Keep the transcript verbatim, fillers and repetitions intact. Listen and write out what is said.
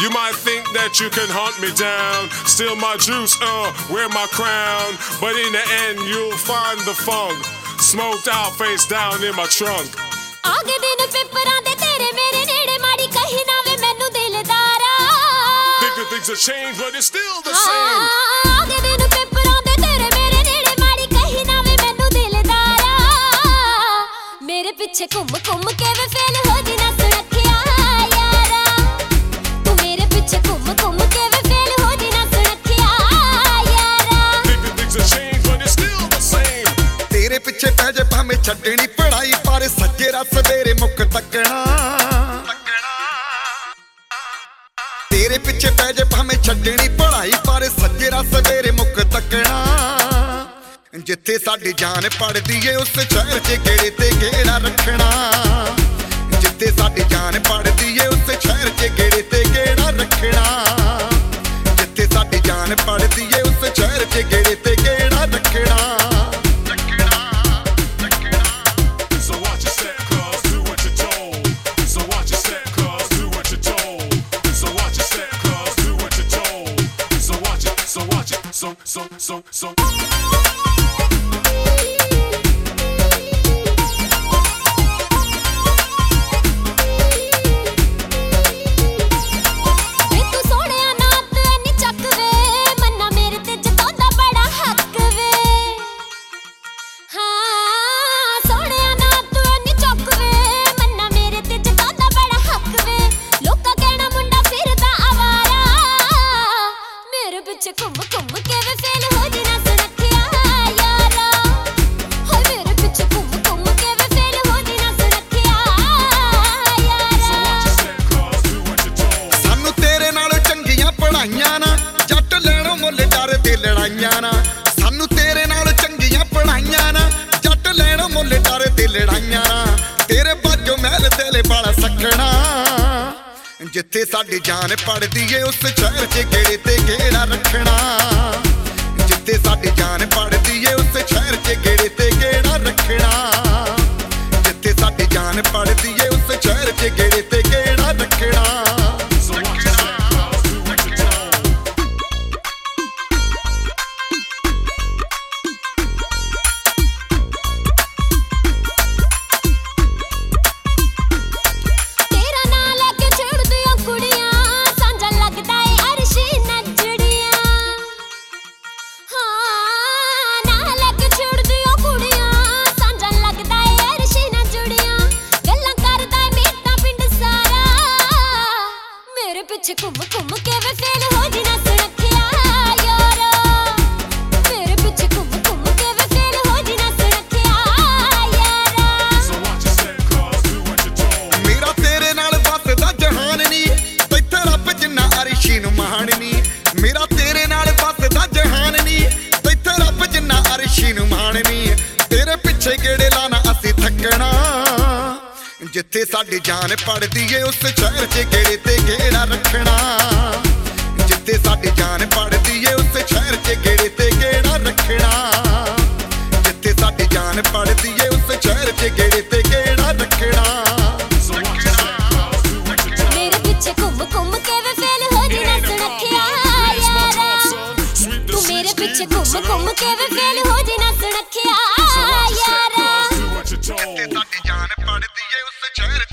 You might think that you can hunt me down, steal my juice, uh, wear my crown, but in the end you'll find the funk, smoked out face down in my trunk. आगे दिन पेपरां दे तेरे मेरे नेड़े माड़ी कहीं ना वे मैनू दिलदारा. Thinking things have changed but it's still the same. आगे दिन पेपरां दे तेरे मेरे नेड़े माड़ी कहीं ना वे मैनू दिलदारा. मेरे पीछे घुम घुम के वे फेल हो जी ना सुरखिया यारा. तू मेरे पीछे घुम घुम के वे फेल हो जी ना सुरखिया यारा. Thinking things have changed but it's still the same. तेरे पीछे पै जे भाਵੇਂ ਛੱਡਣੀ ਪੜਾਈ ਪਰ ਸੱਜੇ ਰਾ ਸਵੇਰੇ ਮੁੱਕ ਤੱਕਣਾ. ਤੇਰੇ ਪਿੱਛੇ ਪੈ ਜੇ ਭਾਵੇਂ ਛੱਡਣੀ ਪੜਾਈ ਪਰ ਸੱਜੇ ਰਾ ਸਵੇਰੇ ਮੁੱਕ ਤੱਕਣਾ. ਜਿੱਥੇ ਸਾਡੀ ਜਾਨ ਪੜਦੀ ਏ ਉਸ ਸ਼ਹਿਰ 'ਚ ਗੇੜੇ ਤੇ ਗੇੜਾ ਰੱਖਣਾ. ਜਿੱਥੇ ਸਾਡੀ ਜਾਨ ਪੜਦੀ ਏ ਉਸ ਸ਼ਹਿਰ 'ਚ ਗੇੜੇ ਤੇ ਗੇੜਾ ਰੱਖਣਾ. ਜਿੱਥੇ ਸਾਡੀ ਜਾਨ ਪੜਦੀ ਏ ਉਸ ਸ਼ਹਿਰ 'ਚ ਗੇੜੇ ਤੇ ਗੇੜਾ ਰੱਖਣਾ. So, so, so, so. घुम घुम के वे फेल हो जी ना सुरखिया यारा. हो मेरे पीछे घुम घुम के वे फेल हो जी ना सुरखिया यारा. सानू तेरे नाल चंगियां पढ़ाइयां ना जट लेणों मुੱਲ डरदे लड़ाइयां ना. सानू तेरे नाल चंगियां पढ़ाइयां ना जट लेणों मुੱਲ डरदे लड़ाइयां ना. तेरे बाजों महल दिल वाला सखना. जिथे साडी जान पड़दी ए उस शहर 'ਚ गेड़े ते गेड़ा रखना. जिथे साडी जान पड़दी ए उस शहर 'ਚ गेड़े ते गेड़ा रखना. जिथे साडी जान पड़दी ए उस शहर 'ਚ गेड़े ते गेड़ा रखना. पीछे घुम घुम के वे फेल हो जी ना सुरखिया यारा. मेरे पीछे घुम घुम के वे फेल हो जी ना सुरखिया यारा. मेरा तेरे नाल बसदा जहान नी तैथे रब जिन्ना अरशी नूं महान नी. मेरा तेरे नाल बसदा जहान नी तैथे रब जिन्ना अरशी नूं महान नी. तेरे पिछे गेड़े लाना असीं थकना. जिथे साडी जान पड़दी ए उस शहर 'ਚ गेड़े ते गेड़ा रखना. जिथे साडी जान पड़दी ए उस शहर 'ਚ गेड़े ते गेड़ा रखना. जिथे साडी जान पड़दी ए उस शहर 'ਚ गेड़े ते गेड़ा रखना. मेरे पीछे घुम घुम के वे फेल हो जी ना सुरखिया यारा. तू मेरे पीछे घुम घुम के वे फेल हो जी ना सुरखिया यारा. जिथे साडी जान पड़दी ए उस शहर